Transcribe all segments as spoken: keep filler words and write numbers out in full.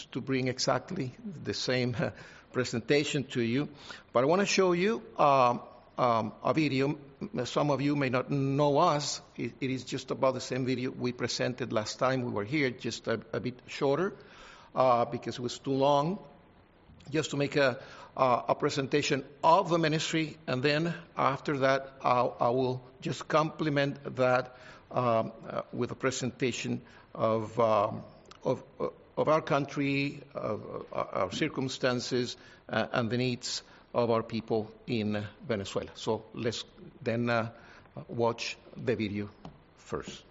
to bring exactly the same uh, presentation to you, but I want to show you um, um, a video. Some of you may not know us. It, it is just about the same video we presented last time we were here, just a, a bit shorter uh, because it was too long, just to make a, uh, a presentation of the ministry, and then after that I'll, I will just complement that um, uh, with a presentation of um, of, of our country, of our circumstances, uh, and the needs of our people in Venezuela. So let's then uh, watch the video first.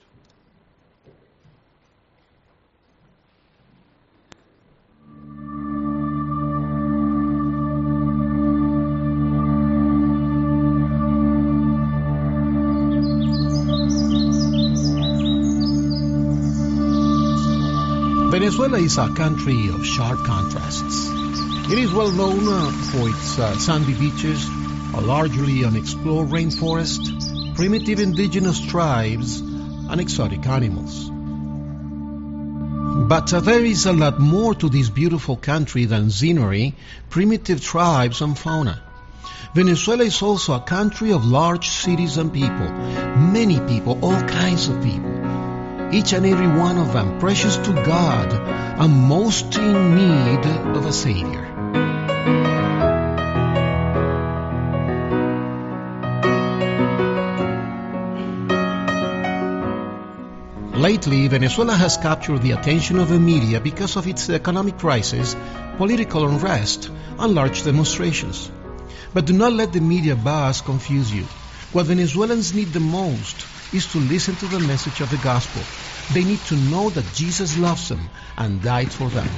Venezuela is a country of sharp contrasts. It is well known uh, for its uh, sandy beaches, a largely unexplored rainforest, primitive indigenous tribes, and exotic animals. But uh, there is a lot more to this beautiful country than scenery, primitive tribes, and fauna. Venezuela is also a country of large cities and people, many people, all kinds of people. Each and every one of them precious to God and most in need of a Savior. Lately, Venezuela has captured the attention of the media because of its economic crisis, political unrest, and large demonstrations. But do not let the media buzz confuse you. What Venezuelans need the most is to listen to the message of the gospel. They need to know that Jesus loves them and died for them.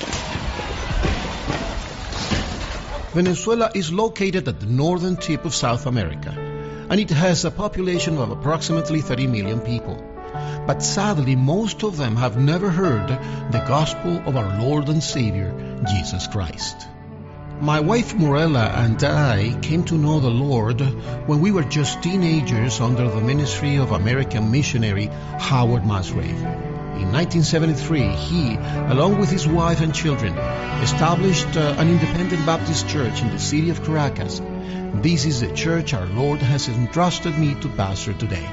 Venezuela is located at the northern tip of South America, and it has a population of approximately thirty million people. But sadly, most of them have never heard the gospel of our Lord and Savior, Jesus Christ. My wife Morella and I came to know the Lord when we were just teenagers under the ministry of American missionary Howard Musgrave. In nineteen seventy-three, he, along with his wife and children, established uh, an independent Baptist church in the city of Caracas. This is the church our Lord has entrusted me to pastor today.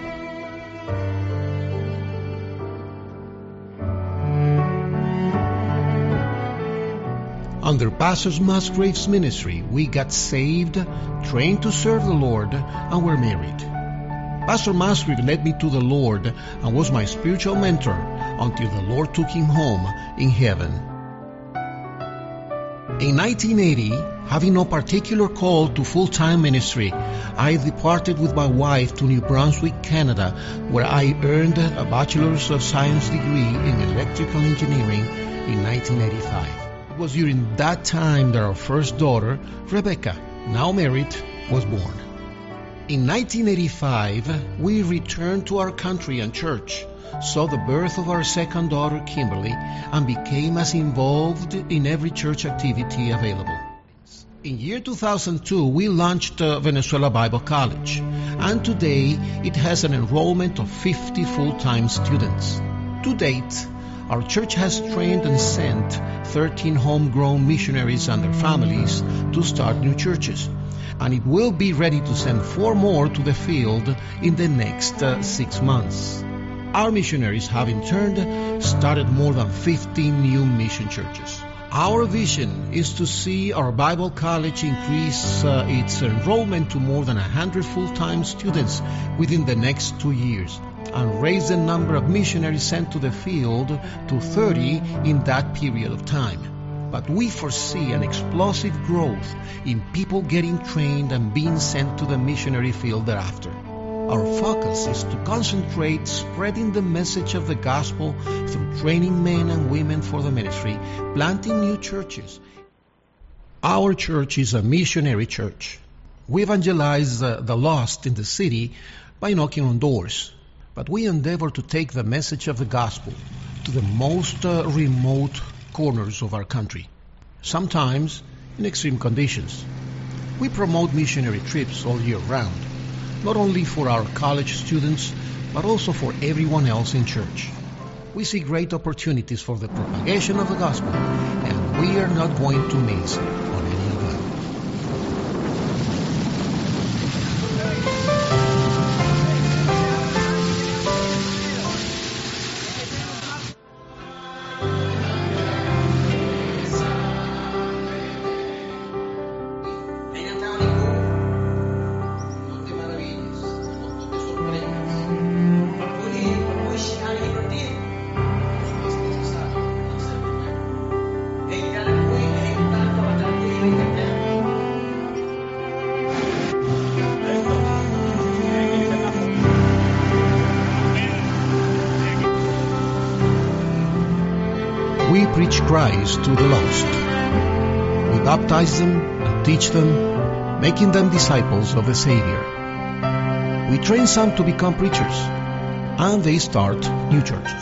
Under Pastor Musgrave's ministry, we got saved, trained to serve the Lord, and were married. Pastor Musgrave led me to the Lord and was my spiritual mentor until the Lord took him home in heaven. In nineteen eighty, having no particular call to full-time ministry, I departed with my wife to New Brunswick, Canada, where I earned a Bachelor's of Science degree in Electrical Engineering in nineteen eighty-five. It was during that time that our first daughter, Rebecca, now married, was born. In nineteen eighty-five, we returned to our country and church, saw the birth of our second daughter, Kimberly, and became as involved in every church activity available. In year two thousand two, we launched uh, Venezuela Bible College, and today it has an enrollment of fifty full-time students. To date, our church has trained and sent thirteen homegrown missionaries and their families to start new churches, and it will be ready to send four more to the field in the next uh, six months. Our missionaries have in turn started more than fifteen new mission churches. Our vision is to see our Bible college increase uh, its enrollment to more than one hundred full-time students within the next two years and raise the number of missionaries sent to the field to thirty in that period of time. But we foresee an explosive growth in people getting trained and being sent to the missionary field thereafter. Our focus is to concentrate spreading the message of the gospel through training men and women for the ministry, planting new churches. Our church is a missionary church. We evangelize uh, the lost in the city by knocking on doors, but we endeavor to take the message of the gospel to the most uh, remote corners of our country, sometimes in extreme conditions. We promote missionary trips all year round, not only for our college students, but also for everyone else in church. we see great opportunities for the propagation of the gospel, and we are not going to miss on any of them. We preach Christ to the lost. We baptize them and teach them, making them disciples of the Savior. We train some to become preachers, and they start new churches.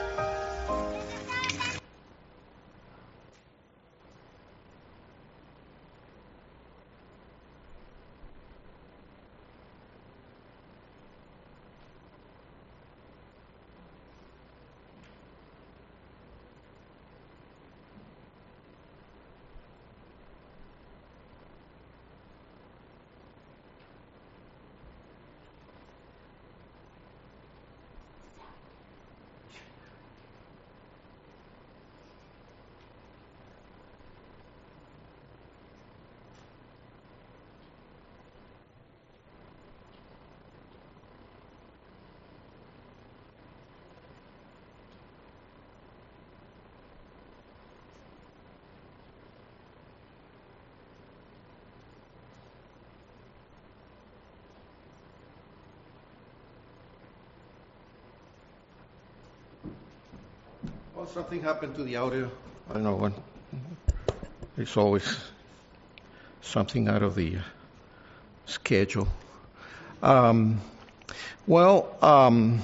Well, something happened to the audio. I don't know what. It's always something out of the schedule. Um, well, um,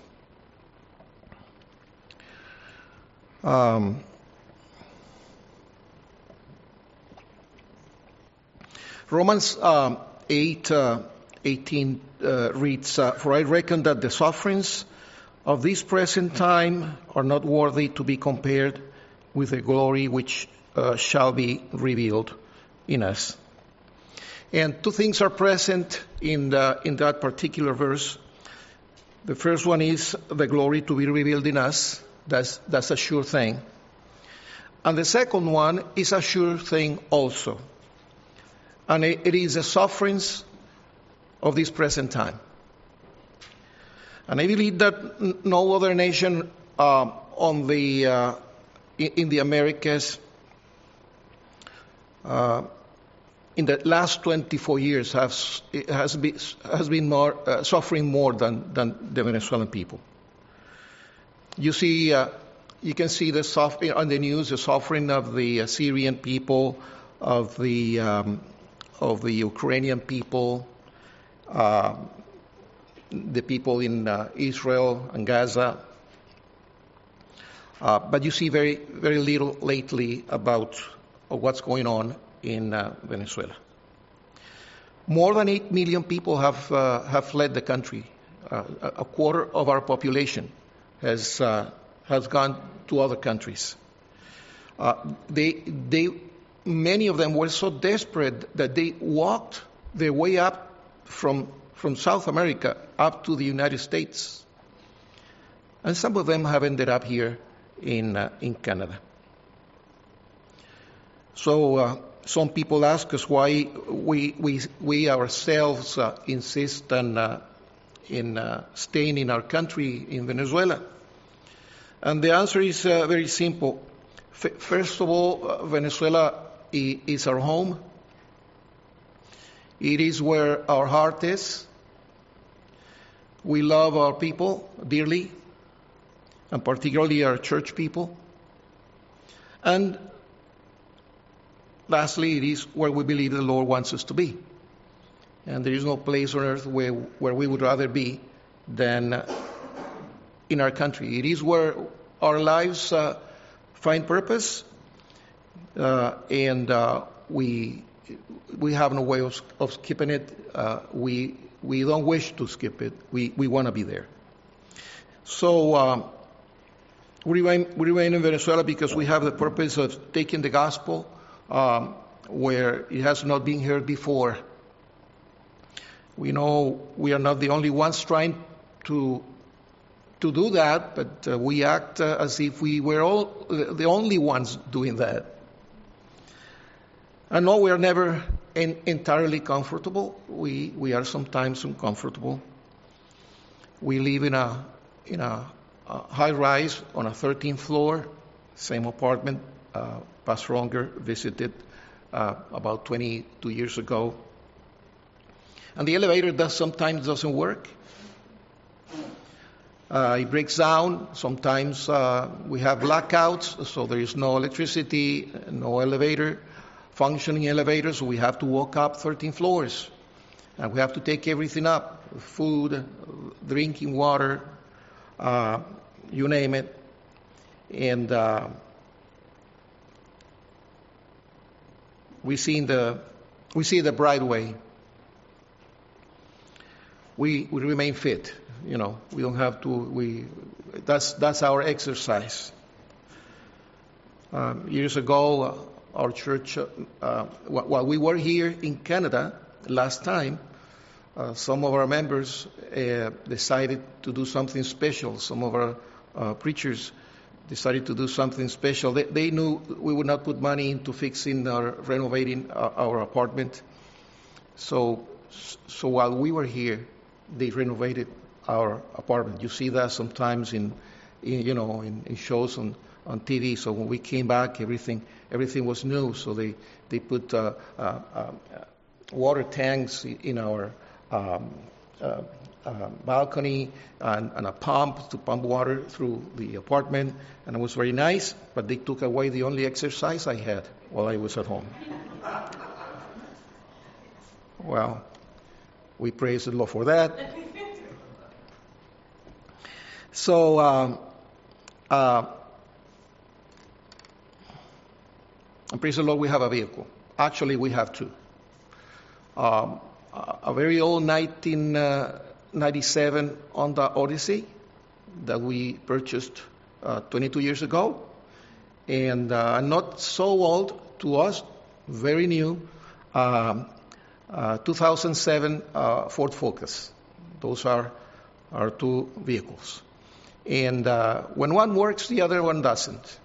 um, Romans um, eight uh, eighteen uh, reads, uh, "For I reckon that the sufferings of this present time are not worthy to be compared with the glory which uh, shall be revealed in us." And two things are present in the, in that particular verse. The first one is the glory to be revealed in us. That's, that's a sure thing. And the second one is a sure thing also. And it, it is the sufferings of this present time. And I believe that no other nation uh, on the uh, in the Americas uh, in the last twenty-four years has has been has been more uh, suffering more than than the Venezuelan people. You see, uh, you can see the suffering on the news, the suffering of the Syrian people, of the um, of the Ukrainian people. Uh, the people in uh, Israel and Gaza. Uh, but you see very, very little lately about uh, what's going on in uh, Venezuela. More than eight million people have uh, have fled the country. Uh, a quarter of our population has uh, has gone to other countries. Uh, they they many of them were so desperate that they walked their way up from from South America up to the United States. And some of them have ended up here in uh, in Canada. So uh, some people ask us why we we we ourselves uh, insist on uh, in uh, staying in our country in Venezuela. And the answer is uh, very simple. F- first of all, uh, Venezuela i- is our home. It is where our heart is. We love our people dearly, and particularly our church people. And lastly, it is where we believe the Lord wants us to be. And there is no place on earth where, where we would rather be than in our country. It is where our lives uh, find purpose, uh, and uh, we we have no way of, of skipping it. Uh, we we don't wish to skip it. We we want to be there. So um, We remain, we remain in Venezuela because we have the purpose of taking the gospel um, where it has not been heard before. We know we are not the only ones trying to to do that, but uh, we act uh, as if we were all the only ones doing that. I know we are never in, entirely comfortable. We we are sometimes uncomfortable. We live in a in a, a high rise on a thirteenth floor, same apartment. Uh, Pastor Unger visited uh, about twenty-two years ago, and the elevator does sometimes doesn't work. Uh, it breaks down. Sometimes uh, we have blackouts, so there is no electricity, no elevator, functioning elevators. So we have to walk up thirteen floors, and we have to take everything up: food, drinking water, uh, you name it. And uh, we see in the we see the bright way. We we remain fit. You know, we don't have to. We that's that's our exercise. Um, years ago, uh, our church, uh, uh, while we were here in Canada last time, uh, some of our members uh, decided to do something special. Some of our uh, preachers decided to do something special. They, they knew we would not put money into fixing or renovating our, our apartment. So, so while we were here, they renovated our apartment. You see that sometimes in, in you know, in, in shows on, on T V. So when we came back, everything everything was new. So they they put uh, uh, uh, water tanks in our um, uh, uh, balcony and, and a pump to pump water through the apartment, and it was very nice. But they took away the only exercise I had while I was at home. Well, we praise the Lord for that. So, um, uh, and praise the Lord, we have a vehicle. Actually, we have two. Um, a very old nineteen ninety-seven Honda Odyssey that we purchased uh, twenty-two years ago, and uh, not so old to us, very new, um, uh, two thousand seven uh, Ford Focus. Those are our two vehicles. And uh, when one works, the other one doesn't.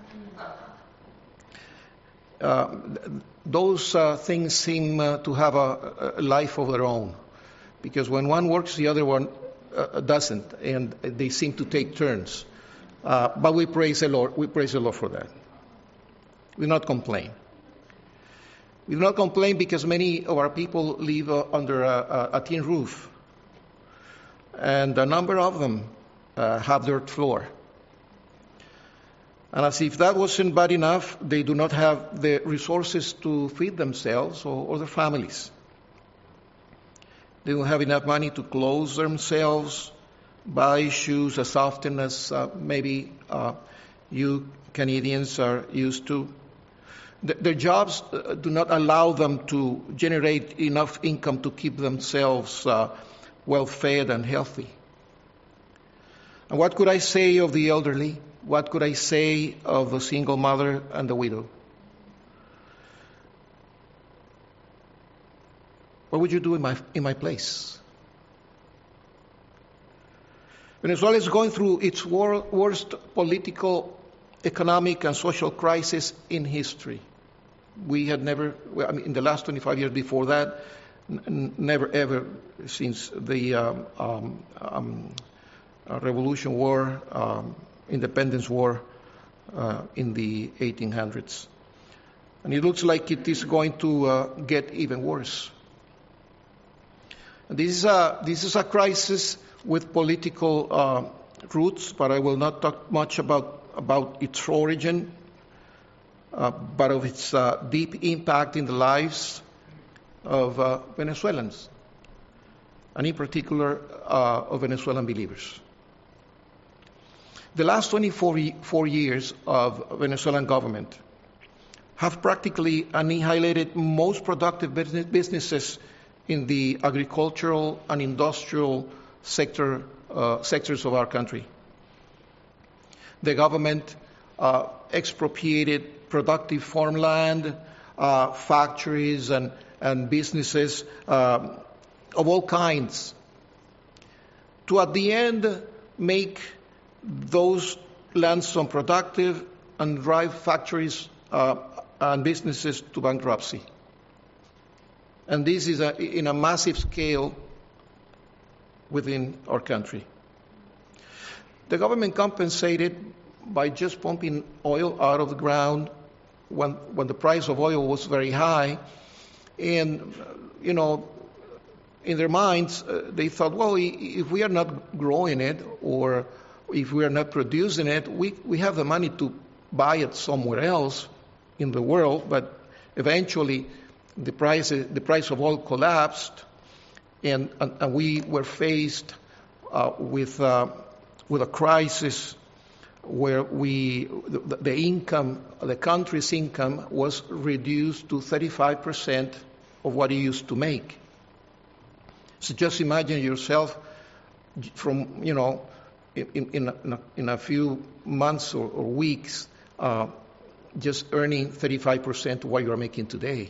Uh, those uh, things seem uh, to have a, a life of their own, because when one works, the other one uh, doesn't, and they seem to take turns. Uh, but we praise the Lord. We praise the Lord for that. We do not complain. We do not complain because many of our people live uh, under a, a, a tin roof, and a number of them Uh, have dirt floor. And as if that wasn't bad enough, they do not have the resources to feed themselves or, or their families. They don't have enough money to clothe themselves, buy shoes as often as uh, maybe uh, you Canadians are used to. Th- their jobs uh, do not allow them to generate enough income to keep themselves uh, well fed and healthy. And what could I say of the elderly? What could I say of the single mother and the widow? What would you do in my in my place? Venezuela is going through its wor- worst political, economic, and social crisis in history. We had never, well, I mean, in the last twenty-five years before that, n- never ever since the um, um, um, Uh, Revolution War, um, Independence War uh, in the eighteen hundreds. And it looks like it is going to uh, get even worse. And this is a, this is a crisis with political uh, roots, but I will not talk much about, about its origin, uh, but of its uh, deep impact in the lives of uh, Venezuelans, and in particular uh, of Venezuelan believers. The last twenty-four years of Venezuelan government have practically annihilated most productive business, businesses in the agricultural and industrial sector uh, sectors of our country. The government uh, expropriated productive farmland, uh, factories and, and businesses uh, of all kinds, to at the end make those lands unproductive and drive factories uh, and businesses to bankruptcy. And this is a, in a massive scale within our country. The government compensated by just pumping oil out of the ground when, when the price of oil was very high. And, you know, in their minds, uh, they thought, well, if we are not growing it or if we are not producing it, we, we have the money to buy it somewhere else in the world. But eventually, the price, the price of oil collapsed, and, and, and we were faced uh, with, uh, with a crisis where we, the, the income, the country's income was reduced to thirty-five percent of what it used to make. So just imagine yourself from, you know, in, in, a, in a few months or, or weeks, uh, just earning thirty-five percent of what you're making today.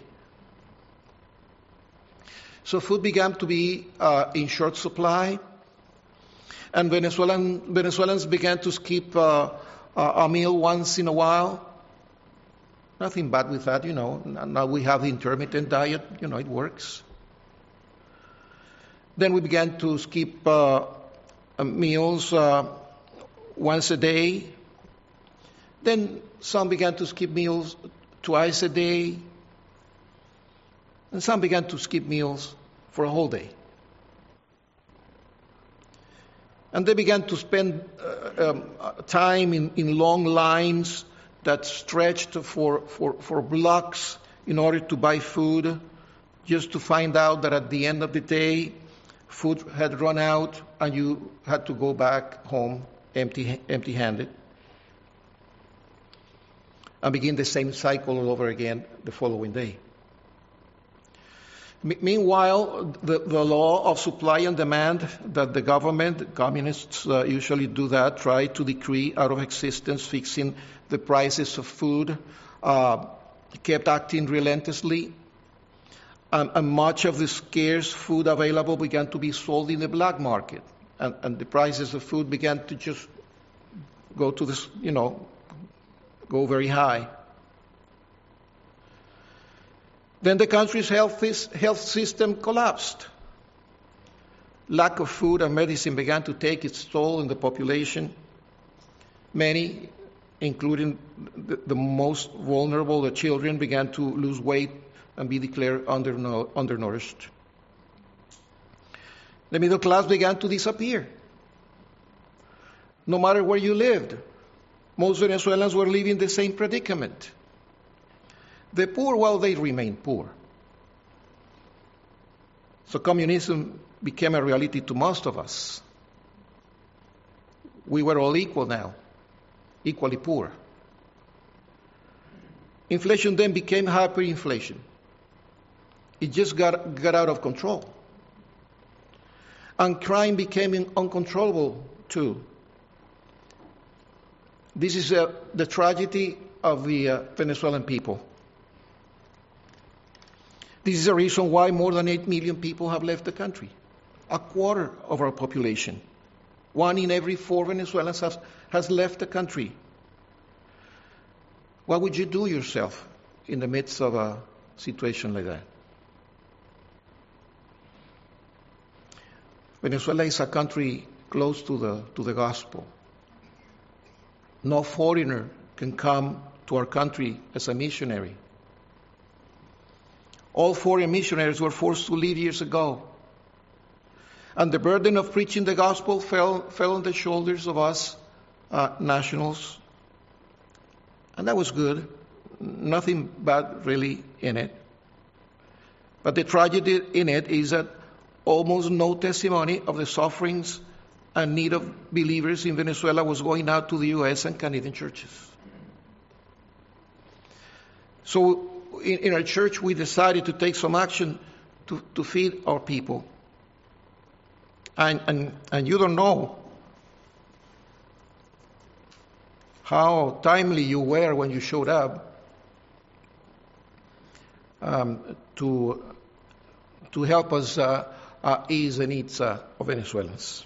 So food began to be uh, in short supply, and Venezuelan, Venezuelans began to skip uh, a meal once in a while. Nothing bad with that, you know. Now we have the intermittent diet, you know, it works. Then we began to skip uh, meals uh, once a day. Then some began to skip meals twice a day. And some began to skip meals for a whole day. And they began to spend uh, um, time in, in long lines that stretched for, for, for blocks in order to buy food, just to find out that at the end of the day, food had run out and you had to go back home empty, empty-handed and begin the same cycle all over again the following day. Meanwhile, the, the law of supply and demand that the government, communists uh, usually do that, try to decree out of existence, fixing the prices of food, uh, kept acting relentlessly. And, and much of the scarce food available began to be sold in the black market. And, and the prices of food began to just go to this, you know, go very high. Then the country's health, health system collapsed. Lack of food and medicine began to take its toll in the population. Many, including the, the most vulnerable, the children, began to lose weight and be declared under, undernourished. The middle class began to disappear. No matter where you lived, most Venezuelans were living the same predicament. The poor, well, they remain poor. So communism became a reality to most of us. We were all equal now, equally poor. Inflation then became hyperinflation. It just got, got out of control. And crime became uncontrollable too. This is uh, the tragedy of the uh, Venezuelan people. This is the reason why more than eight million people have left the country. A quarter of our population. One in every four Venezuelans has, has left the country. What would you do yourself in the midst of a situation like that? Venezuela is a country close to the, to the gospel. No foreigner can come to our country as a missionary. All foreign missionaries were forced to leave years ago. And the burden of preaching the gospel fell, fell on the shoulders of us uh, nationals. And that was good. Nothing bad really in it. But the tragedy in it is that almost no testimony of the sufferings and need of believers in Venezuela was going out to the U S and Canadian churches. So in, in our church, we decided to take some action to, to feed our people. And, and, and you don't know how timely you were when you showed up um, to, to help us uh, uh, ease the needs uh, of Venezuelans.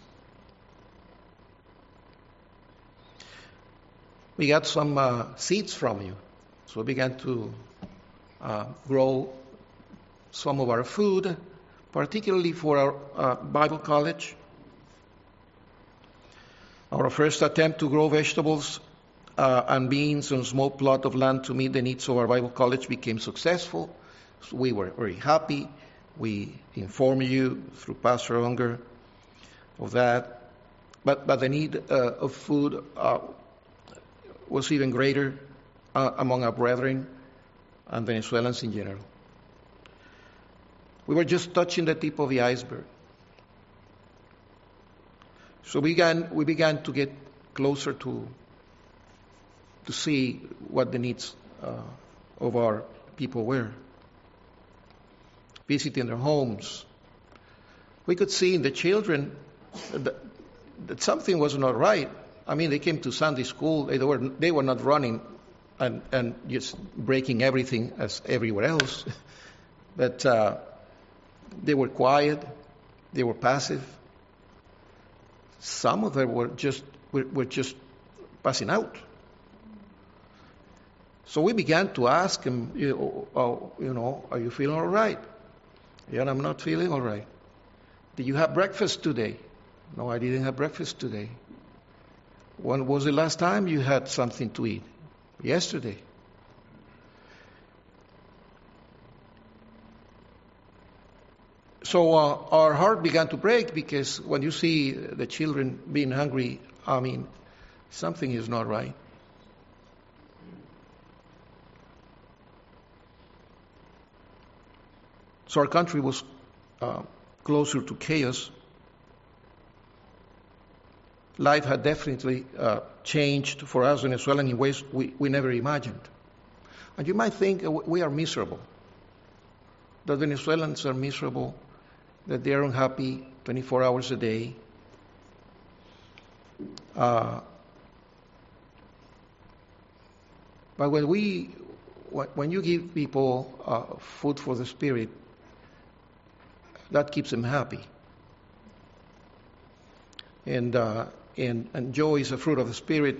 We got some uh, seeds from you, so we began to uh, grow some of our food, particularly for our uh, Bible college. Our first attempt to grow vegetables uh, and beans on a small plot of land to meet the needs of our Bible college became successful. So we were very happy. We informed you through Pastor Unger of that. But, but the need uh, of food uh, was even greater uh, among our brethren and Venezuelans in general. We were just touching the tip of the iceberg. So we began, we began to get closer to, to see what the needs uh, of our people were. Visiting their homes. We could see in the children that, that something was not right. I mean, they came to Sunday school, they were, they were not running and, and just breaking everything as everywhere else. But uh, they were quiet, they were passive. Some of them were just were, were just passing out. So we began to ask him, you know, oh, you know, are you feeling all right? Yeah, I'm not feeling all right. Did you have breakfast today? No, I didn't have breakfast today. When was the last time you had something to eat? Yesterday. So uh, our heart began to break because when you see the children being hungry, I mean, something is not right. So our country was uh, closer to chaos. Life had definitely uh, changed for us Venezuelans in ways we, we never imagined. And you might think we are miserable, that Venezuelans are miserable, that they are unhappy twenty-four hours a day. Uh, but when we, when you give people uh, food for the spirit, that keeps them happy. And, uh, and, and joy is a fruit of the spirit.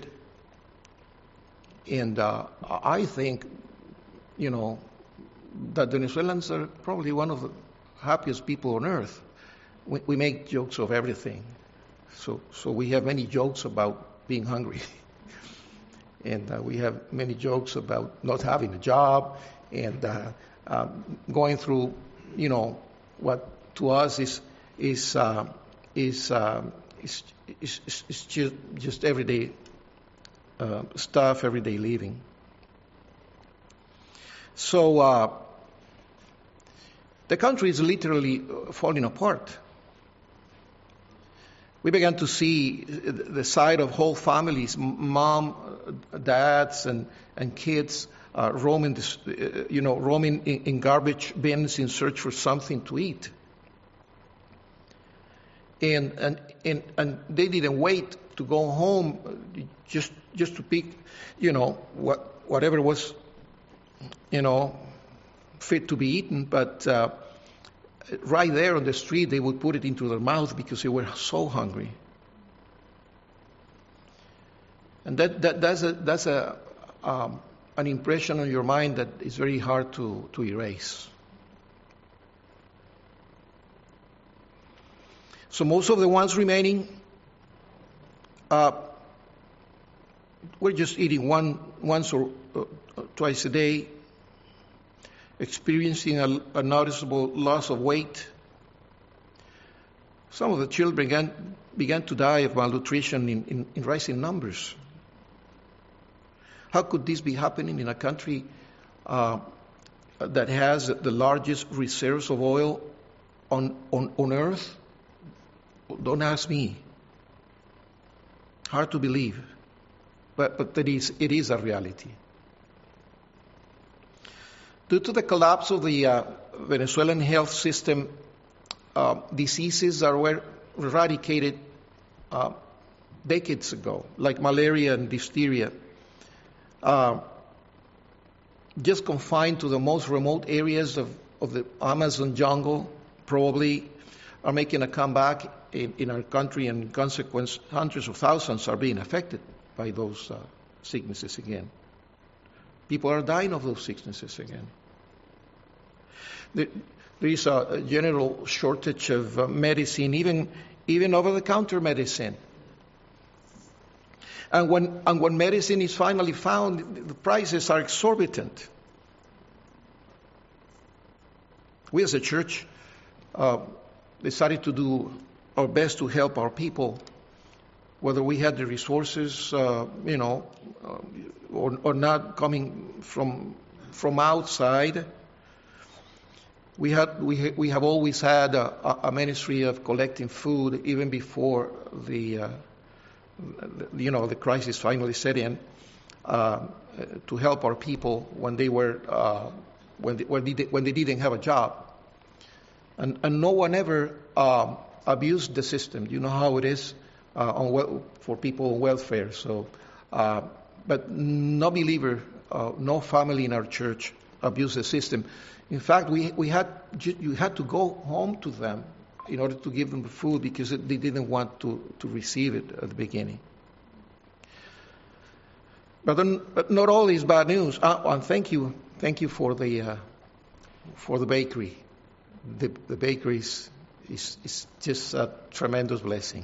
And uh, I think, you know, that Venezuelans are probably one of the happiest people on earth. We, we make jokes of everything. So, so we have many jokes about being hungry. And uh, we have many jokes about not having a job and uh, uh, going through, you know, what to us is is uh, is, uh, is, is, is, is just, just everyday uh, stuff, everyday living. So uh, the country is literally falling apart. We began to see the side of whole families, mom, dads, and and kids uh, roaming, this, uh, you know, roaming in, in garbage bins in search for something to eat. And and and and they didn't wait to go home just just to pick, you know, what whatever was, you know, fit to be eaten, but. Uh, Right there on the street, they would put it into their mouth because they were so hungry. And that, that that's a that's a um, an impression on your mind that is very hard to, to erase. So most of the ones remaining, uh, we're just eating one once or uh, twice a day. Experiencing a, a noticeable loss of weight. Some of the children began, began to die of malnutrition in, in, in rising numbers. How could this be happening in a country uh, that has the largest reserves of oil on, on, on earth? Don't ask me. Hard to believe, but, but it is, it is a reality. Due to the collapse of the uh, Venezuelan health system, uh, diseases that were eradicated uh, decades ago, like malaria and diphtheria, uh, just confined to the most remote areas of, of the Amazon jungle, probably are making a comeback in, in our country, and in consequence, hundreds of thousands are being affected by those uh, sicknesses again. People are dying of those sicknesses again. There, there is a general shortage of uh, medicine, even even over-the-counter medicine. And when and when medicine is finally found, the prices are exorbitant. We as a church uh, decided to do our best to help our people, whether we had the resources, uh, you know, uh, or, or not coming from from outside. We had we ha- we have always had a, a ministry of collecting food even before the, uh, the you know the crisis finally set in, uh, to help our people when they were uh, when they, when they when they didn't have a job, and and no one ever uh, abused the system. You know how it is uh, on wel- for people on welfare. So, uh, but no believer, uh, no family in our church abused the system. In fact, we we had you had to go home to them in order to give them the food because they didn't want to, to receive it at the beginning. But, then, but not all is bad news. Uh, and thank you, thank you for the uh, for the bakery. The, the bakery is, is is just a tremendous blessing.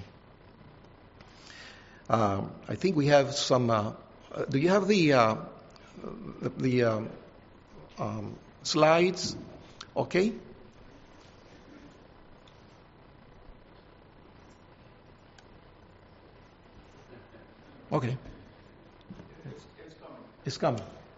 Um, I think we have some. Uh, uh, do you have the uh, the, the um, um, slides? Okay. Okay. It's, it's coming. It's coming.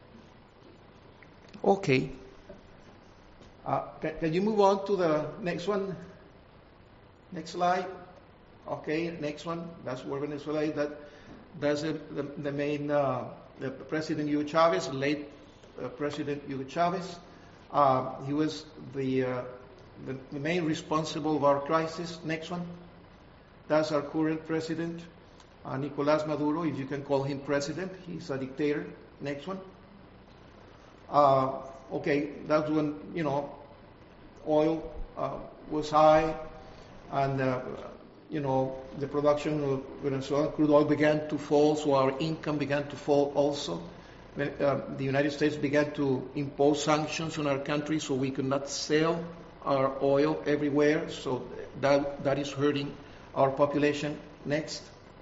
Okay. Uh, can, can you move on to the next one? Next slide. Okay, next one. That's where Venezuela is. That, that's a, the, the main, uh, the President Hugo Chavez, late uh, President Hugo Chavez. Uh, he was the, uh, the the main responsible of our crisis. Next one. That's our current president, uh, Nicolás Maduro, if you can call him president. He's a dictator. Next one. Uh, okay, that's when, you know, oil uh, was high, and, uh, you know, the production of Venezuelan crude oil began to fall, so our income began to fall also. When, uh, the United States began to impose sanctions on our country, so we could not sell our oil everywhere, so that that is hurting our population. Next.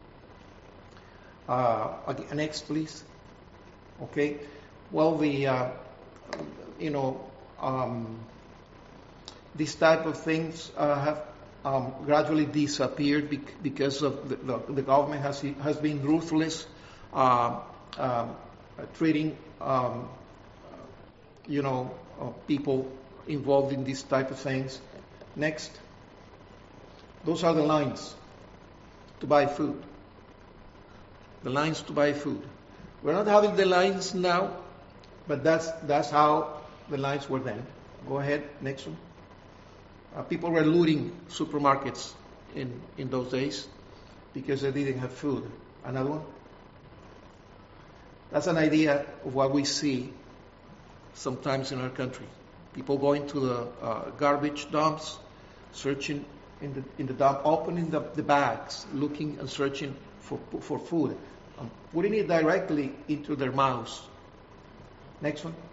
Uh, next, please. Okay. Well, the, uh, you know, um, these type of things uh, have um, gradually disappeared bec- because of the, the, the government has has been ruthless, uh, uh, treating, um, you know, uh, people involved in these type of things. Next. Those are the lines to buy food. The lines to buy food. We're not having the lines now, but that's that's how the lines were then. Go ahead, next one. Uh, people were looting supermarkets in, in those days because they didn't have food. Another one. That's an idea of what we see sometimes in our country. People going to the uh, garbage dumps, searching in the in the dump, opening the, the bags, looking and searching for for food, and putting it directly into their mouths. Next one.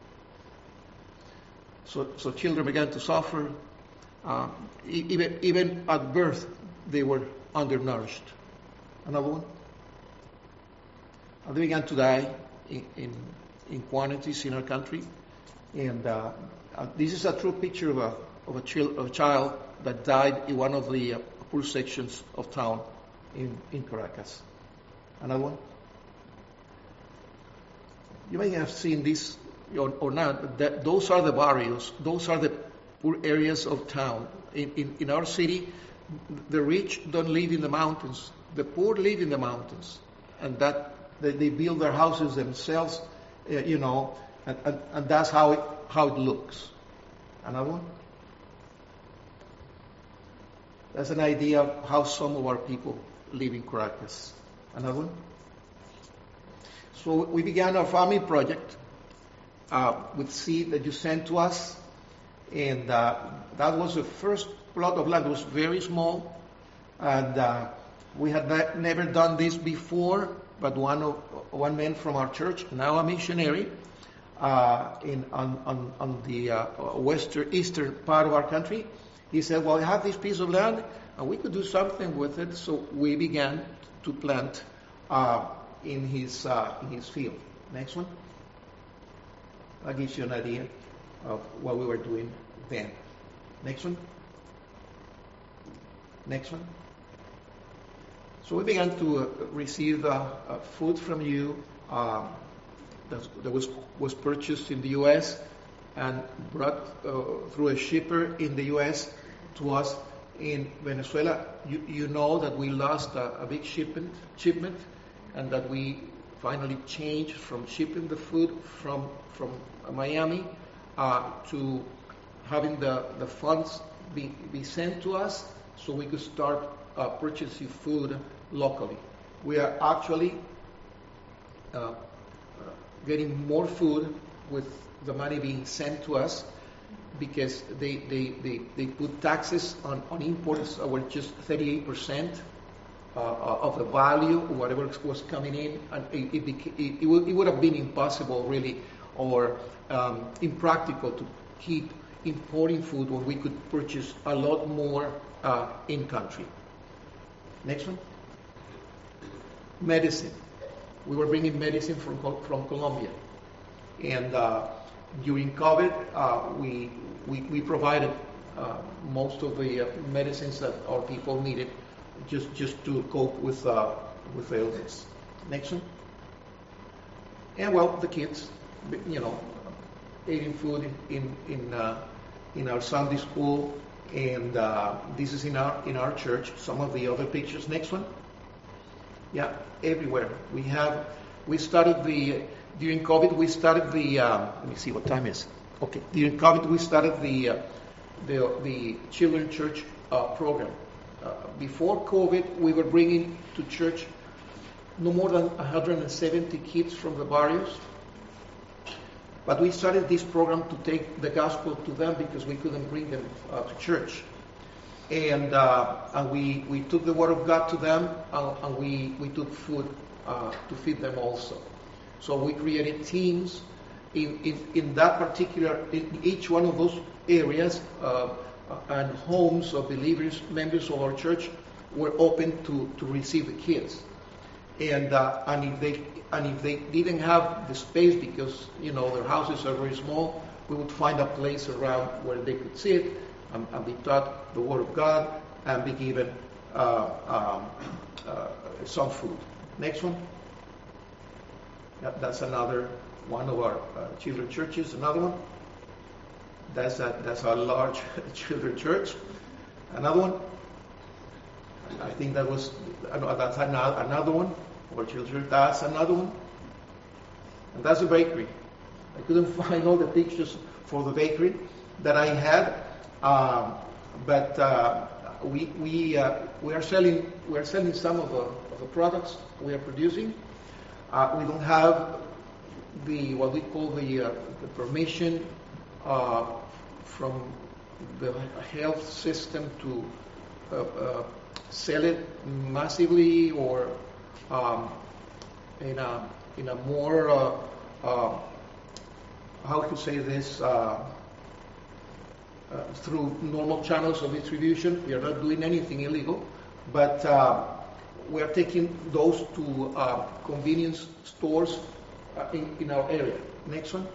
So so children began to suffer. Uh, even even at birth, they were undernourished. Another one. And they began to die in in, in quantities in our country, and uh, uh, this is a true picture of a of a, chil- of a child that died in one of the uh, poor sections of town in, in Caracas. Another one? You may have seen this or, or not. That those are the barrios. Those are the poor areas of town. In, in, in our city, the rich don't live in the mountains. The poor live in the mountains. And that they, they build their houses themselves, uh, you know, and, and, and that's how it, how it looks. Another one? That's an idea of how some of our people live in Caracas. Another one? So we began our farming project uh, with seed that you sent to us, and uh, that was the first plot of land. It was very small, and uh, we had ne- never done this before. But one of, one man from our church, now a missionary, uh, in on on, on the uh, western eastern part of our country, he said, "Well, I have this piece of land, and we could do something with it." So we began to plant uh, in his uh, in his field. Next one. That gives you an idea of what we were doing then. Next one. Next one. So we began to uh, receive uh, uh, food from you uh, that, that was was purchased in the U S and brought uh, through a shipper in the U S to us in Venezuela. You, you know that we lost a, a big shipment, shipment, and that we finally changed from shipping the food from from Miami uh, to having the, the funds be, be sent to us so we could start uh, purchasing food locally. We are actually uh, uh, getting more food with the money being sent to us because they, they, they, they put taxes on, on imports that were just thirty-eight percent uh, of the value of whatever was coming in, and it, it, beca- it, it, would, it would have been impossible really or um, impractical to keep importing food when we could purchase a lot more uh, in country. Next one. Medicine. We were bringing medicine from from Colombia, and uh, during COVID, uh, we, we we provided uh, most of the uh, medicines that our people needed, just just to cope with uh, with the illness. Next one. And well, the kids, you know, eating food in in uh, in our Sunday school, and uh, this is in our in our church. Some of the other pictures. Next one. Yeah, everywhere. We have, we started the, during COVID, we started the, um, let me see what time is. Okay, during COVID, we started the, uh, the, the Children Church uh, program. Uh, before COVID, we were bringing to church no more than one hundred seventy kids from the barrios. But we started this program to take the gospel to them because we couldn't bring them uh, to church. And, uh, and we, we took the word of God to them, and, and we, we took food uh, to feed them also. So we created teams in, in, in that particular, in each one of those areas, uh, and homes of believers, members of our church, were open to, to receive the kids. And uh, and if they and if they didn't have the space because you know their houses are very small, we would find a place around where they could sit and, and be taught the Word of God and be given uh, um, uh, some food. Next one. That, that's another one of our uh, children churches. Another one. That's a, that's our large children church. Another one. I think that was that's another one. Our children. That's another one. And that's a bakery. I couldn't find all the pictures for the bakery that I had, um, but uh, we we uh, we are selling we are selling some of the, of the products we are producing. Uh, we don't have the what we call the, uh, the permission uh, from the health system to uh, uh, sell it massively or um, in a in a more uh, uh, how to say this uh, uh, through normal channels of distribution. We are not doing anything illegal, but uh, we are taking those to uh, convenience stores uh, in, in our area. Next one.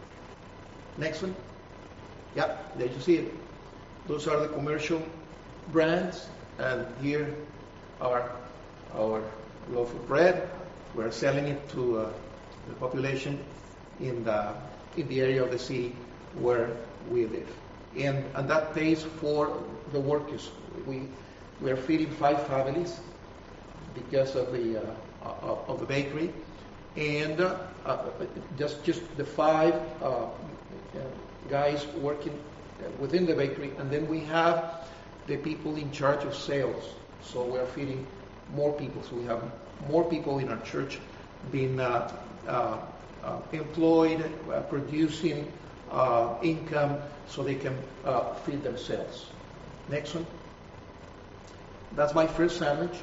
Next one. Yeah, there you see it. Those are the commercial brands, and here are our loaf of bread. We're selling it to uh, the population in the in the area of the city where we live, and and that pays for the workers. We we are feeding five families because of the uh, of the bakery, and uh, uh, just just the five uh, guys working within the bakery, and then we have the people in charge of sales. So we are feeding more people. So we have more people in our church being uh, uh, uh, employed, uh, producing uh, income so they can uh, feed themselves. Next one. That's my first sandwich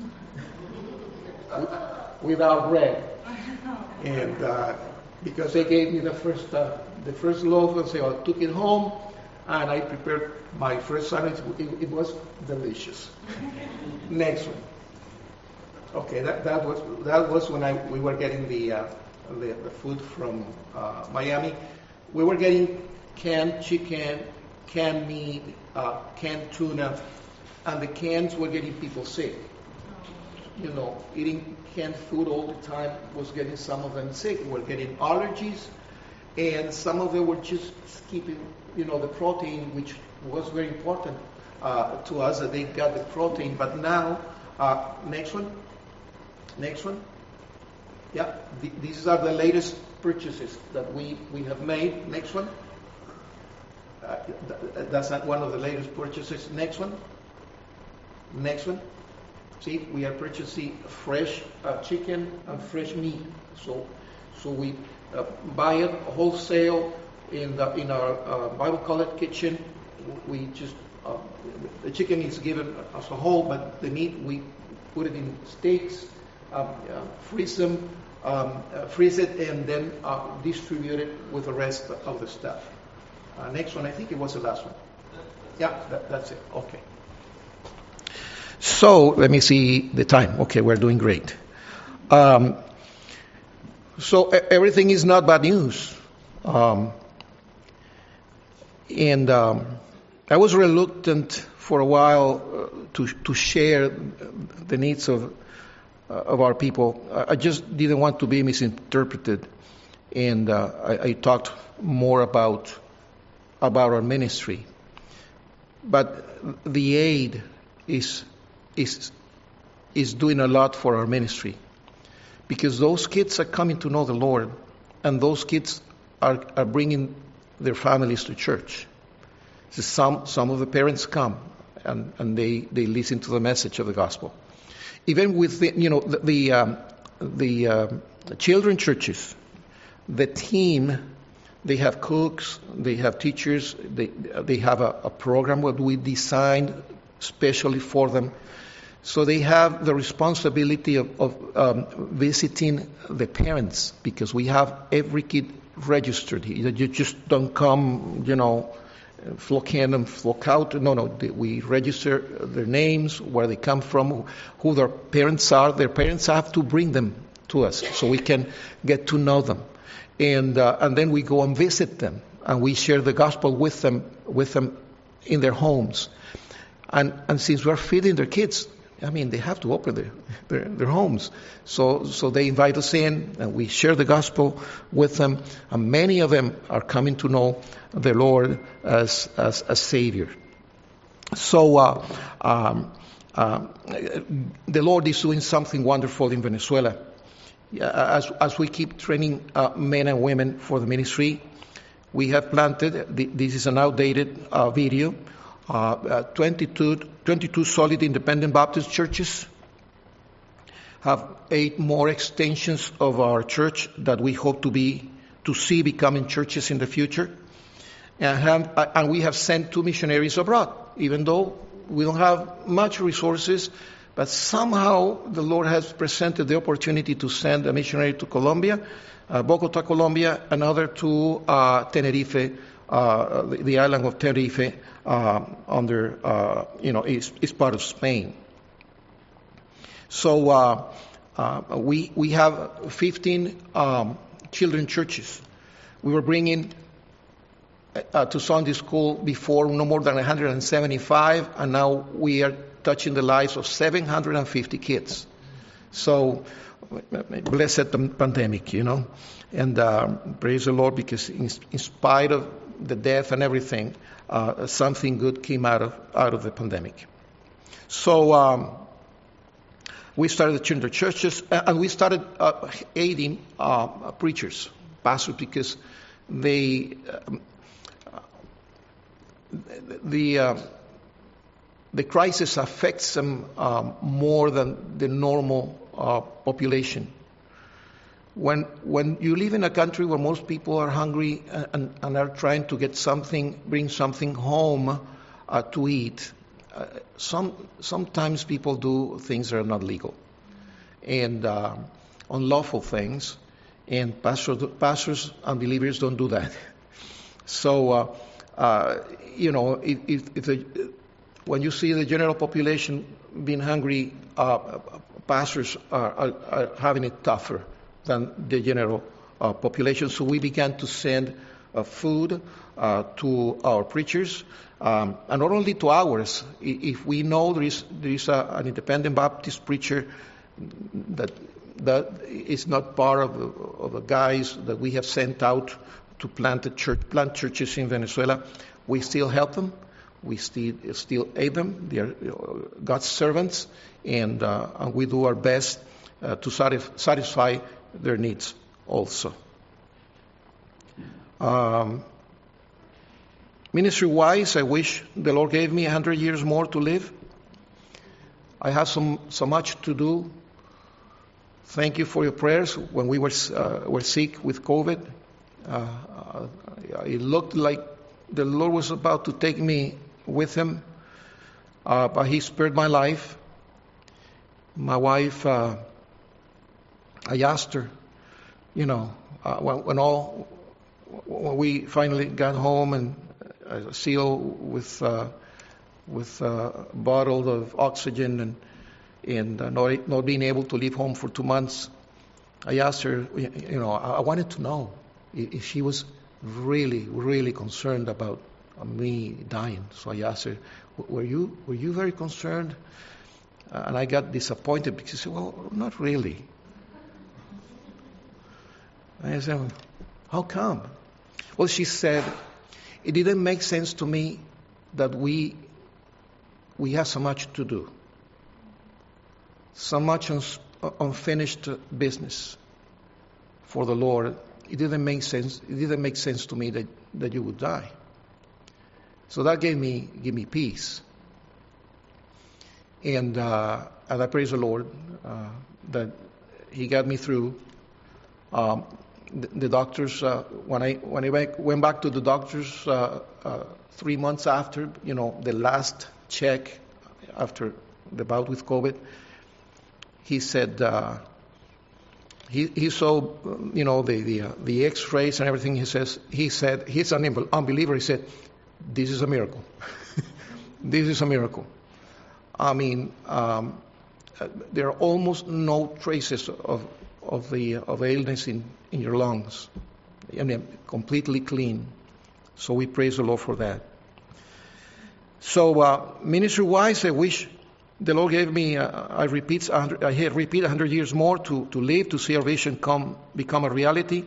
without bread. And uh, because they gave me the first uh, the first loaf, and so I took it home, and I prepared my first sandwich. It, it was delicious. Next one. Okay, that, that was that was when I we were getting the uh, the, the food from uh, Miami. We were getting canned chicken, canned meat, uh, canned tuna, and the cans were getting people sick. You know, eating canned food all the time was getting some of them sick. We're getting allergies, and some of them were just skipping, you know, the protein, which was very important uh, to us, that they got the protein. But now, uh, next one, next one. Yeah, th- these are the latest purchases that we, we have made. Next one. Uh, th- that's not one of the latest purchases. Next one. Next one. See, we are purchasing fresh uh, chicken and fresh meat. So, so we uh, buy it wholesale in the in our uh, Bible College kitchen. We just uh, the chicken is given as a whole, but the meat we put it in steaks, um, uh, freeze them, um, uh, freeze it, and then uh, distribute it with the rest of the stuff. Uh, next one, I think it was the last one. Yeah, that, that's it. Okay. So let me see the time. Okay, we're doing great. Um, so everything is not bad news. Um, and um, I was reluctant for a while uh, to to share the needs of uh, of our people. I just didn't want to be misinterpreted, and uh, I, I talked more about about our ministry. But the aid is is is doing a lot for our ministry, because those kids are coming to know the Lord, and those kids are, are bringing their families to church. So some some of the parents come and, and they, they listen to the message of the gospel. Even with the you know the the, um, the um, children churches, the team, they have cooks, they have teachers, they they have a, a program that we designed especially for them. So they have the responsibility of, of um, visiting the parents, because we have every kid registered. You just don't come, you know, flock in and flock out. No, no. We register their names, where they come from, who their parents are. Their parents have to bring them to us so we can get to know them, and uh, and then we go and visit them, and we share the gospel with them with them in their homes, and and since we're feeding their kids, I mean, they have to open their, their, their homes. So so they invite us in, and we share the gospel with them. And many of them are coming to know the Lord as as a Savior. So uh, um, uh, the Lord is doing something wonderful in Venezuela. As, as we keep training uh, men and women for the ministry, we have planted, this is an outdated uh, video, Uh, uh, twenty-two, twenty-two solid independent Baptist churches, have eight more extensions of our church that we hope to be to see becoming churches in the future, and, have, uh, and we have sent two missionaries abroad. Even though we don't have much resources, but somehow the Lord has presented the opportunity to send a missionary to Colombia, uh, Bogota, Colombia, another to uh, Tenerife, uh, the, the island of Tenerife. Uh, under, uh, you know, is, is part of Spain. So uh, uh, we we have fifteen um, children churches. We were bringing uh, to Sunday school before no more than one hundred seventy-five, and now we are touching the lives of seven hundred fifty kids. So blessed pandemic, you know, and uh, praise the Lord, because in, in spite of the death and everything, Uh, something good came out of out of the pandemic. So um, we started the churches, and we started uh, aiding uh, preachers, pastors, because they um, the uh, the crisis affects them um, more than the normal uh, population. when when you live in a country where most people are hungry and, and are trying to get something, bring something home uh, to eat, uh, some sometimes people do things that are not legal and uh, unlawful things, and pastors, pastors and believers don't do that. So, uh, uh, you know, if, if, if the, when you see the general population being hungry, uh, pastors are, are, are having it tougher than the general uh, population. So we began to send uh, food uh, to our preachers, um, and not only to ours. If we know there is there is a, an independent Baptist preacher that that is not part of the, of the guys that we have sent out to plant a church, plant churches in Venezuela, we still help them. We still still aid them. They are God's servants, and, uh, and we do our best uh, to satisf- satisfy their needs also. Um, ministry-wise, I wish the Lord gave me a hundred years more to live. I have some so much to do. Thank you for your prayers when we were uh, were sick with COVID. Uh, it looked like the Lord was about to take me with Him, uh, but He spared my life. My wife, uh, I asked her, you know, uh, when, when all when we finally got home and uh, sealed with uh, with uh, a bottle of oxygen and and uh, not not being able to leave home for two months, I asked her, you know, I, I wanted to know if she was really, really concerned about me dying. So I asked her, were you were you very concerned? Uh, and I got disappointed because she said, well, not really. And I said, how come? Well, she said, it didn't make sense to me that we we have so much to do, so much uns- unfinished business for the Lord. It didn't make sense. It didn't make sense to me that, that you would die. So that gave me gave me peace, and uh, and I praise the Lord uh, that He got me through. Um, the, the doctors, uh, when I when I went back to the doctors uh, uh, three months after, you know, the last check after the bout with COVID, he said. Uh, He he saw, you know, the the, uh, the X-rays and everything. He says he said he's an unbeliever. He said, "This is a miracle. This is a miracle." I mean, um, there are almost no traces of of the of illness in, in your lungs. I mean, completely clean. So we praise the Lord for that. So uh, ministry-wise, I wish. The Lord gave me, uh, I repeat, I repeat, one hundred years more to, to live, to see our vision come, become a reality.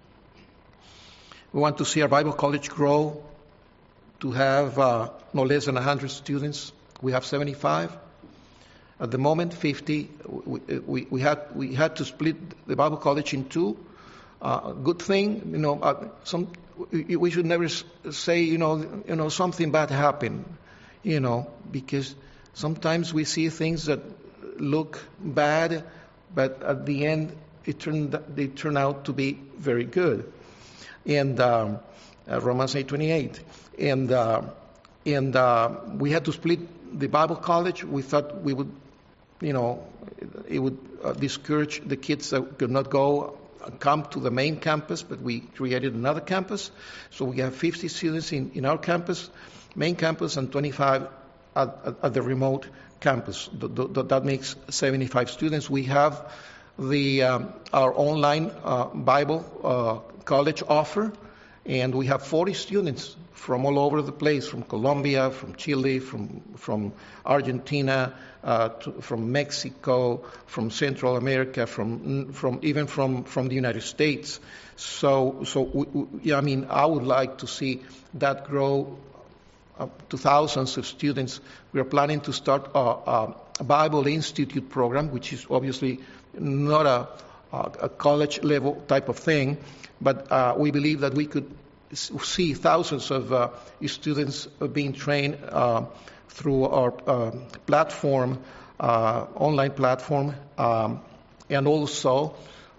We want to see our Bible college grow, to have uh, no less than one hundred students. We have seventy-five. At the moment, fifty. We, we, we, had, we had to split the Bible college in two. Uh, good thing, you know, uh, some, we should never say, you know, you know, something bad happened, you know, because sometimes we see things that look bad, but at the end it turned, they turn out to be very good. And um, uh, Romans eight twenty-eight. And uh, and uh, we had to split the Bible college. We thought we would, you know, it would uh, discourage the kids that could not go come to the main campus, but we created another campus. So we have fifty students in, in our campus, main campus, and twenty-five At, at, at the remote campus. The, the, that makes seventy-five students. We have the um, our online uh, Bible uh, college offer, and we have forty students from all over the place, from Colombia, from Chile, from from Argentina, uh, to, from Mexico, from Central America, from from even from, from the United States. So so we, we, yeah, I mean, I would like to see that grow up to thousands of students. We are planning to start a, a Bible Institute program, which is obviously not a, a college level type of thing, but uh, we believe that we could see thousands of uh, students being trained uh, through our uh, platform, uh, online platform, um, and also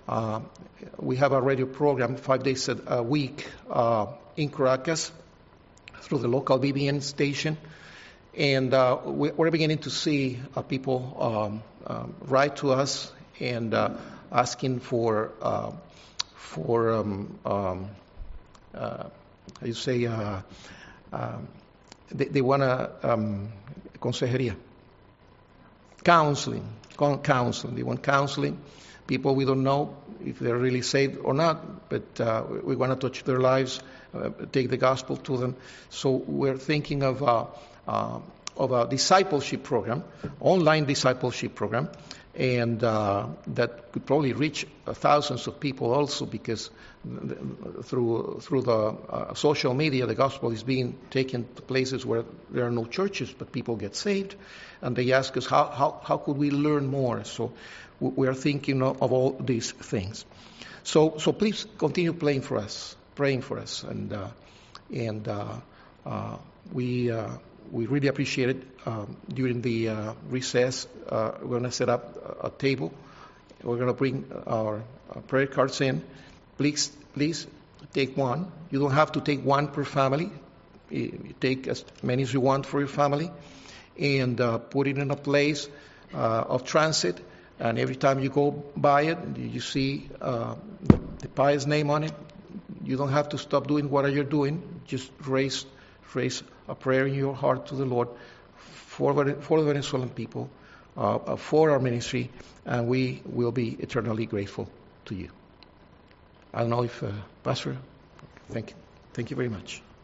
Uh, we have a radio program five days a, a week uh, in Caracas through the local B B N station. And uh, we, we're beginning to see uh, people um, um, write to us and uh, asking for, uh, for um, um, uh, how you say, uh, uh, they, they want to, um, consejería, counseling, counseling. They want counseling. People we don't know if they're really saved or not, but uh, we want to touch their lives, uh, take the gospel to them. So we're thinking of uh, uh, of a discipleship program, online discipleship program, and uh, that could probably reach uh, thousands of people also, because through through the uh, social media, the gospel is being taken to places where there are no churches, but people get saved, and they ask us how how how could we learn more. So we are thinking of, of all these things. So so please continue praying for us, praying for us, and uh, and uh, uh, we. Uh, We really appreciate it. Um, during the uh, recess, uh, we're going to set up a, a table. We're going to bring our uh, prayer cards in. Please, please take one. You don't have to take one per family. You take as many as you want for your family, and uh, put it in a place uh, of transit. And every time you go by it, you see uh, the pious name on it. You don't have to stop doing what you're doing. Just raise, raise a prayer in your heart to the Lord for, for the Venezuelan people, uh, for our ministry, and we will be eternally grateful to you. I don't know if, uh, Pastor, thank you. Thank you very much.